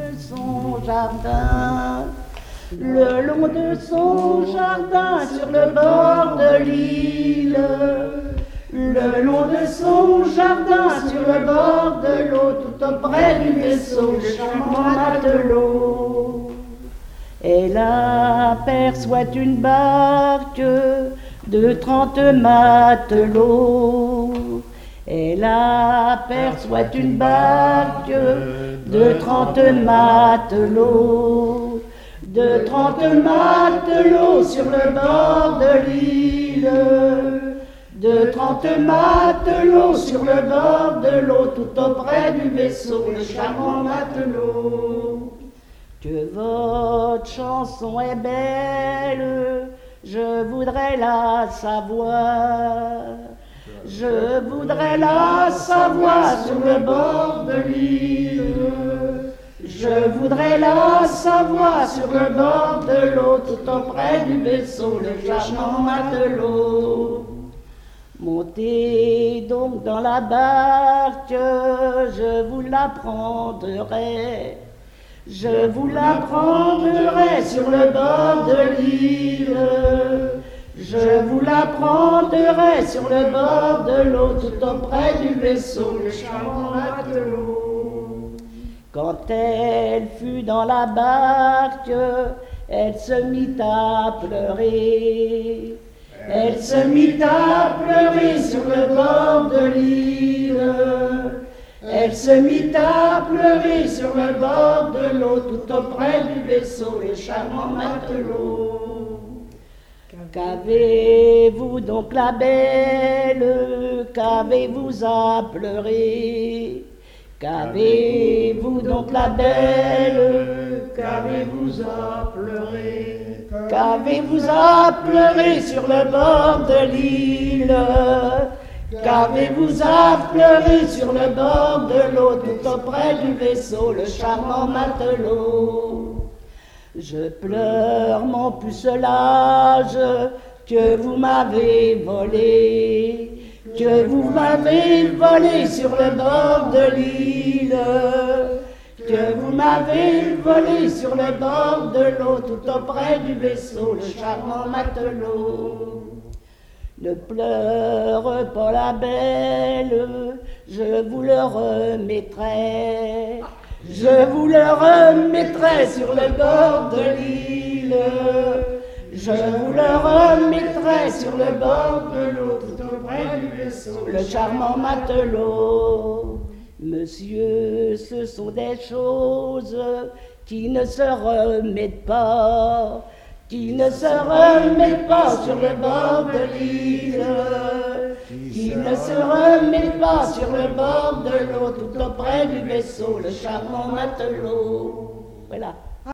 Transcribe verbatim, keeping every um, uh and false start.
de son jardin, le long de son jardin, sur le bord de l'île, le long de son jardin, sur le bord de l'eau, tout auprès du vaisseau, le charmant matelot. Elle aperçoit une barque de trente matelots. Elle aperçoit une barque de trente matelots. De trente matelots sur le bord de l'île. De trente matelots sur le bord de l'eau, tout auprès du vaisseau, le charmant matelot. Que votre chanson est belle, je voudrais la savoir. Je voudrais la savoir sur le bord de l'île. Je voudrais la savoir sur le bord de l'eau, tout auprès du vaisseau, le charmant matelot. Montez donc dans la barque, je vous la prendrai. Je vous la prendrai sur le bord de l'île. Je vous la prendrai sur le bord de l'eau, tout auprès du vaisseau, le charmant matelot. Quand elle fut dans la barque, elle se mit à pleurer. Elle se mit à pleurer sur le bord de l'île. Elle se mit à pleurer sur le bord de l'eau, tout auprès du vaisseau, le charmant matelot. Qu'avez-vous donc la belle, qu'avez-vous à pleurer? Qu'avez-vous donc la belle, qu'avez-vous à pleurer? Qu'avez-vous à pleurer sur le bord de l'île? Qu'avez-vous à pleurer sur le bord de l'eau, tout auprès du vaisseau, le charmant matelot? Je pleure mon pucelage que vous m'avez volé, que vous m'avez volé sur le bord de l'île, que vous m'avez volé sur le bord de l'eau, tout auprès du vaisseau, le charmant matelot. Ne pleure pas la belle, je vous le remettrai. Je vous le remettrai sur le bord de l'île. Je vous le remettrai sur le bord de l'eau, tout auprès du vaisseau, le charmant matelot. Monsieur, ce sont des choses qui ne se remettent pas, qui ne se remettent pas sur le bord de l'île, qui ne se remettent pas sur le bord de l'eau, tout auprès du vaisseau, le charmant matelot. Voilà.